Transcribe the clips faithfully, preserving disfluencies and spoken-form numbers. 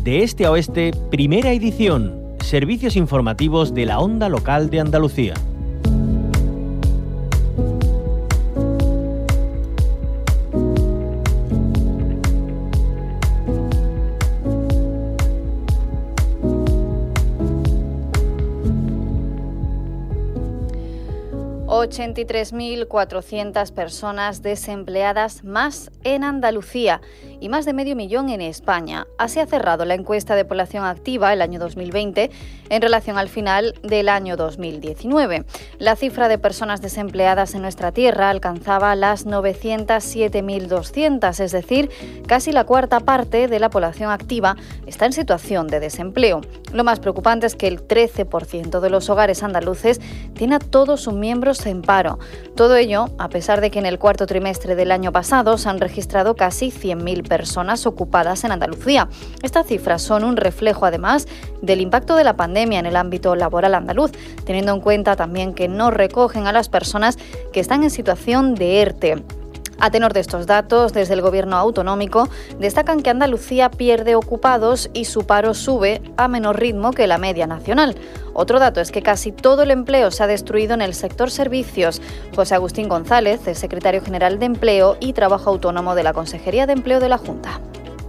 De este a oeste, primera edición. Servicios informativos de la Onda Local de Andalucía. ochenta y tres mil cuatrocientas personas desempleadas más en Andalucía y más de medio millón en España. Así ha cerrado la encuesta de población activa el año dos mil veinte en relación al final del año dos mil diecinueve. La cifra de personas desempleadas en nuestra tierra alcanzaba las novecientas siete mil doscientas, es decir, casi la cuarta parte de la población activa está en situación de desempleo. Lo más preocupante es que el trece por ciento de los hogares andaluces tiene a todos sus miembros en paro. Todo ello a pesar de que en el cuarto trimestre del año pasado se han registrado casi cien mil personas ocupadas en Andalucía. Estas cifras son un reflejo además del impacto de la pandemia en el ámbito laboral andaluz, teniendo en cuenta también que no recogen a las personas que están en situación de ERTE. A tenor de estos datos, desde el Gobierno autonómico destacan que Andalucía pierde ocupados y su paro sube a menor ritmo que la media nacional. Otro dato es que casi todo el empleo se ha destruido en el sector servicios. José Agustín González es secretario general de Empleo y Trabajo Autónomo de la Consejería de Empleo de la Junta.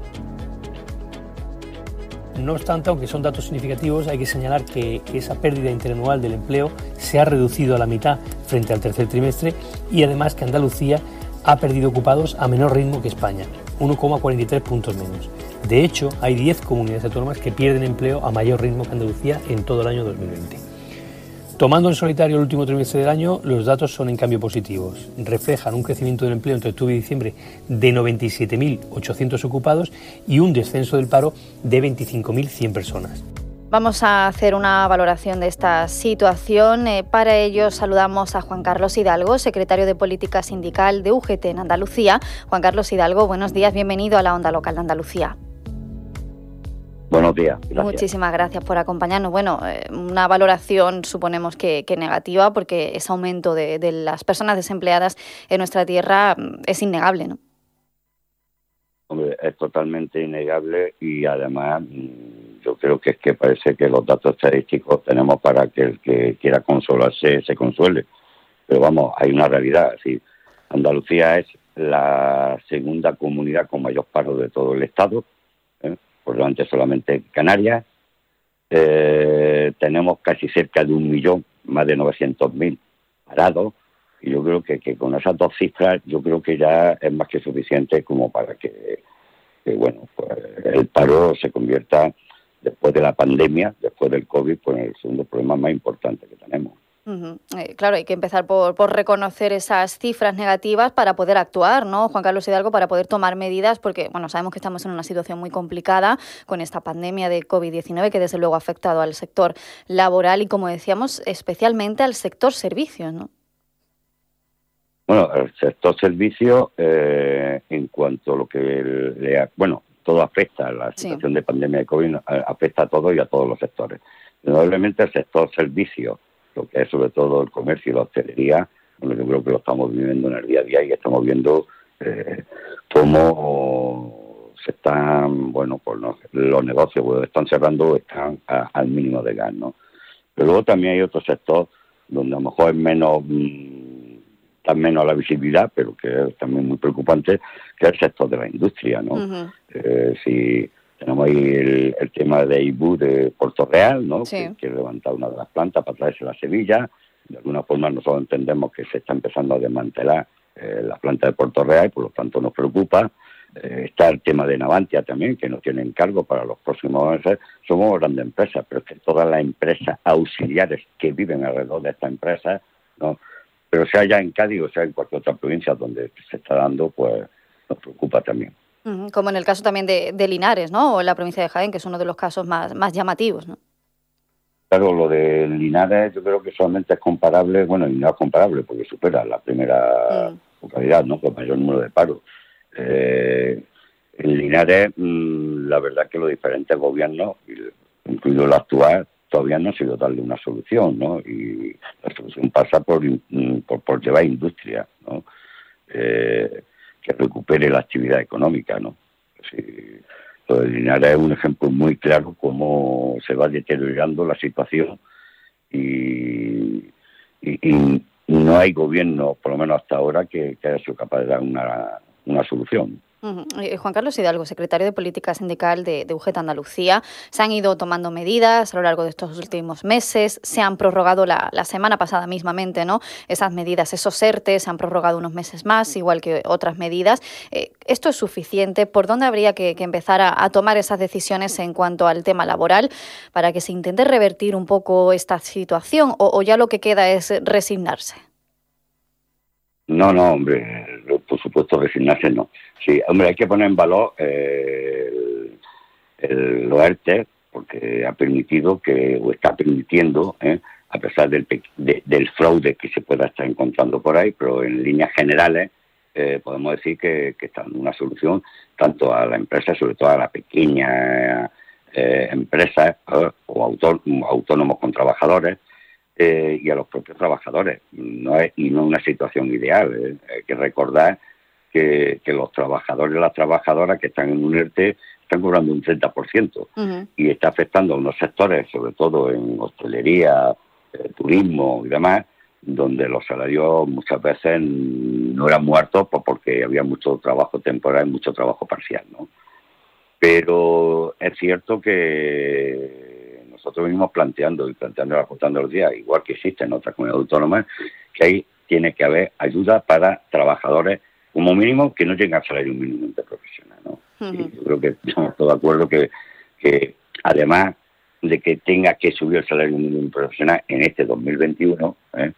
No obstante, aunque son datos significativos, hay que señalar que esa pérdida interanual del empleo se ha reducido a la mitad frente al tercer trimestre y además que Andalucía ha perdido ocupados a menor ritmo que España, uno coma cuarenta y tres puntos menos. De hecho, hay diez comunidades autónomas que pierden empleo a mayor ritmo que Andalucía en todo el año dos mil veinte. Tomando en solitario el último trimestre del año, los datos son en cambio positivos. Reflejan un crecimiento del empleo entre octubre y diciembre de noventa y siete mil ochocientos ocupados y un descenso del paro de veinticinco mil cien personas. Vamos a hacer una valoración de esta situación. Eh, para ello saludamos a Juan Carlos Hidalgo, secretario de Política Sindical de U G T en Andalucía. Juan Carlos Hidalgo, buenos días, bienvenido a la Onda Local de Andalucía. Buenos días. Gracias. Muchísimas gracias por acompañarnos. Bueno, eh, una valoración suponemos que, que negativa, porque ese aumento de, de las personas desempleadas en nuestra tierra es innegable, ¿no? Hombre, es totalmente innegable y además yo creo que es que parece que los datos estadísticos tenemos para que el que quiera consolarse se consuele. Pero vamos, hay una realidad. Sí, Andalucía es la segunda comunidad con mayor paro de todo el Estado, ¿eh? Por delante solamente Canarias. Eh, tenemos casi cerca de un millón, más de novecientos mil parados. Y yo creo que, que con esas dos cifras, yo creo que ya es más que suficiente como para que, que bueno, pues el paro se convierta, después de la pandemia, después del COVID, pues en el segundo problema más importante que tenemos. Uh-huh. Eh, claro, hay que empezar por, por reconocer esas cifras negativas para poder actuar, ¿no, Juan Carlos Hidalgo? Para poder tomar medidas, porque bueno, sabemos que estamos en una situación muy complicada con esta pandemia de COVID diecinueve que desde luego ha afectado al sector laboral y, como decíamos, especialmente al sector servicios, ¿no? Bueno, el sector servicios, eh, en cuanto a lo que le ha, bueno, todo afecta, la situación sí. de pandemia de COVID afecta a todo y a todos los sectores. Indudablemente el sector servicios, lo que es sobre todo el comercio y la hostelería, bueno, yo creo que lo estamos viviendo en el día a día y estamos viendo eh, cómo se están, bueno, pues no, los negocios pues, están cerrando, están a, al mínimo de gas, ¿no? Pero luego también hay otro sector donde a lo mejor es menos... Mmm, menos la visibilidad, pero que es también muy preocupante, que es el sector de la industria, ¿no? Uh-huh. Eh, si tenemos ahí el, el tema de I B U de Puerto Real, ¿no? Sí. Que quiere levantar una de las plantas para traerse a Sevilla. De alguna forma nosotros entendemos que se está empezando a desmantelar eh, la planta de Puerto Real y por lo tanto nos preocupa. Eh, está el tema de Navantia también, que nos tiene encargo para los próximos meses. Somos grandes empresas, pero es que todas las empresas auxiliares que viven alrededor de estas empresas, ¿no? Pero sea ya en Cádiz o sea en cualquier otra provincia donde se está dando, pues nos preocupa también. Como en el caso también de, de Linares, ¿no? O en la provincia de Jaén, que es uno de los casos más, más llamativos, ¿no? Claro, lo de Linares yo creo que solamente es comparable, bueno, y no es comparable porque supera la primera mm. localidad, ¿no? Con mayor número de paros. Eh, en Linares, mmm, la verdad es que los diferentes gobiernos, incluido el actual, todavía no ha sido darle una solución, ¿no? Y la solución pasa por, por, por llevar industria, ¿no? Eh, que recupere la actividad económica, ¿no? Si Lo de Linares es un ejemplo muy claro cómo se va deteriorando la situación y, y, y no hay gobierno, por lo menos hasta ahora, que, que haya sido capaz de dar una, una solución. Uh-huh. Eh, Juan Carlos Hidalgo, secretario de Política Sindical de, de U G T Andalucía. Se han ido tomando medidas a lo largo de estos últimos meses, se han prorrogado la, la semana pasada mismamente, ¿no? Esas medidas, esos ERTE, se han prorrogado unos meses más, igual que otras medidas. Eh, ¿Esto es suficiente? ¿Por dónde habría que, que empezar a, a tomar esas decisiones en cuanto al tema laboral para que se intente revertir un poco esta situación o, o ya lo que queda es resignarse? No, no, hombre, por supuesto resignarse no. Sí, hombre, hay que poner en valor eh, el, el, los ERTE, porque ha permitido que, o está permitiendo, eh, a pesar del, de, del fraude que se pueda estar encontrando por ahí, pero en líneas generales eh, podemos decir que, que está dando una solución tanto a la empresa, sobre todo a la pequeña eh, empresas eh, o autónomos, autónomos con trabajadores, Eh, y a los propios trabajadores. No es, y no es una situación ideal. ¿eh? Hay que recordar que, que los trabajadores y las trabajadoras que están en un ERTE están cobrando un treinta por ciento uh-huh. y está afectando a unos sectores, sobre todo en hostelería, eh, turismo y demás, donde los salarios muchas veces no eran muertos pues porque había mucho trabajo temporal y mucho trabajo parcial, ¿no? Pero es cierto que nosotros venimos planteando y planteando la Junta de Andalucía, igual que existen otras comunidades autónomas, que ahí tiene que haber ayuda para trabajadores, como mínimo, que no tengan salario mínimo interprofesional, ¿no? Uh-huh. Y yo creo que estamos todos de acuerdo que, que, además de que tenga que subir el salario mínimo interprofesional en este dos mil veintiuno, ¿eh?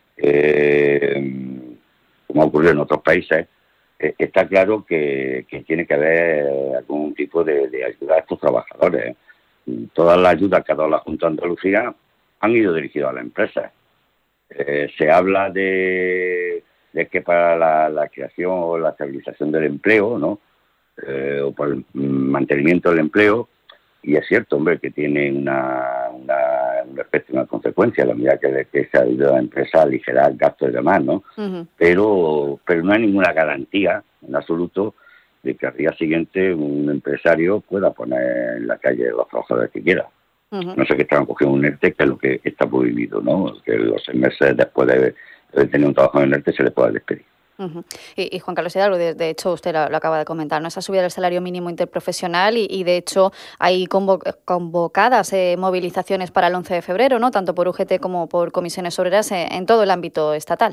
Eh, como ha ocurrido en otros países, eh, está claro que, que tiene que haber algún tipo de, de ayuda a estos trabajadores, ¿eh? Todas las ayudas que ha dado la Junta de Andalucía han ido dirigidas a la empresa. Eh, se habla de, de que para la, la creación o la estabilización del empleo, ¿no? Eh, o por el mantenimiento del empleo, y es cierto, hombre, que tiene una, una, un efecto, una consecuencia, a la medida que, que se ha ido a la empresa a aligerar gastos y demás, ¿no? Uh-huh. Pero, pero no hay ninguna garantía, en absoluto, de que al día siguiente un empresario pueda poner en la calle los trabajadores que quiera. Uh-huh. No sé que están cogiendo un ERTE, que es lo que está prohibido, ¿no? Que los seis meses después de, de tener un trabajo en el ERTE se le pueda despedir. Uh-huh. Y, y Juan Carlos Hidalgo, de, de hecho usted lo, lo acaba de comentar, ¿no? Esa subida del salario mínimo interprofesional y, y de hecho hay convo- convocadas eh, movilizaciones para el once de febrero, ¿no? Tanto por U G T como por comisiones obreras eh, en todo el ámbito estatal.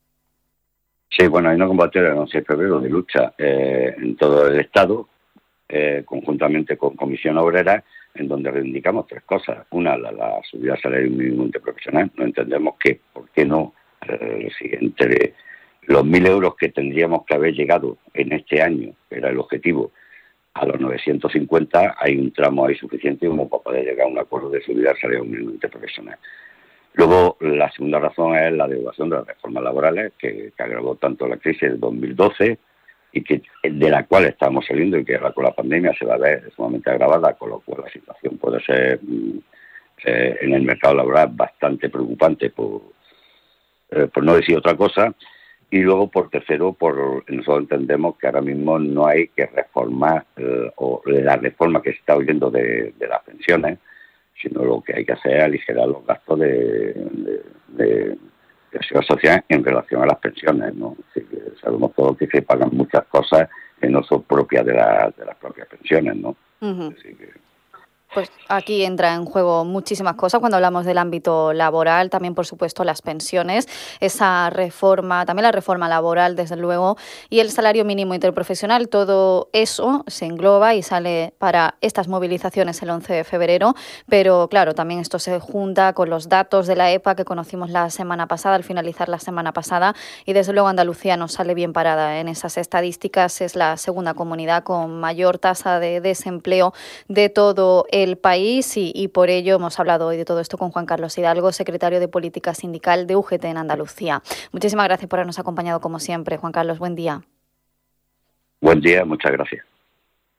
Sí, bueno, hay una convocatoria el once de febrero de lucha eh, en todo el Estado, eh, conjuntamente con Comisión Obrera, en donde reivindicamos tres cosas. Una, la, la subida del salario mínimo interprofesional. No entendemos que, ¿por qué no? Eh, si entre los mil euros que tendríamos que haber llegado en este año, que era el objetivo, a los novecientos cincuenta, hay un tramo ahí suficiente como para poder llegar a un acuerdo de subida del salario mínimo interprofesional. Luego, la segunda razón es la derogación de las reformas laborales, que, que agravó tanto la crisis del dos mil doce y que de la cual estamos saliendo y que ahora con la pandemia se va a ver sumamente agravada, con lo cual la situación puede ser eh, en el mercado laboral bastante preocupante, por, eh, por no decir otra cosa. Y luego, por tercero, por nosotros entendemos que ahora mismo no hay que reformar eh, o la reforma que se está oyendo de, de las pensiones, sino lo que hay que hacer es aligerar los gastos de, de, de, de seguridad social en relación a las pensiones, ¿no? Así que sabemos todos que se pagan muchas cosas que no son propias de, la, de las propias pensiones, ¿no? Uh-huh. Así que... Pues aquí entra en juego muchísimas cosas cuando hablamos del ámbito laboral, también por supuesto las pensiones, esa reforma, también la reforma laboral desde luego, y el salario mínimo interprofesional, todo eso se engloba y sale para estas movilizaciones el once de febrero, pero claro, también esto se junta con los datos de la E P A que conocimos la semana pasada, al finalizar la semana pasada, y desde luego Andalucía nos sale bien parada en esas estadísticas, es la segunda comunidad con mayor tasa de desempleo de todo el el país y, y por ello hemos hablado hoy de todo esto con Juan Carlos Hidalgo, secretario de Política Sindical de U G T en Andalucía. Muchísimas gracias por habernos acompañado como siempre, Juan Carlos. Buen día. Buen día, muchas gracias.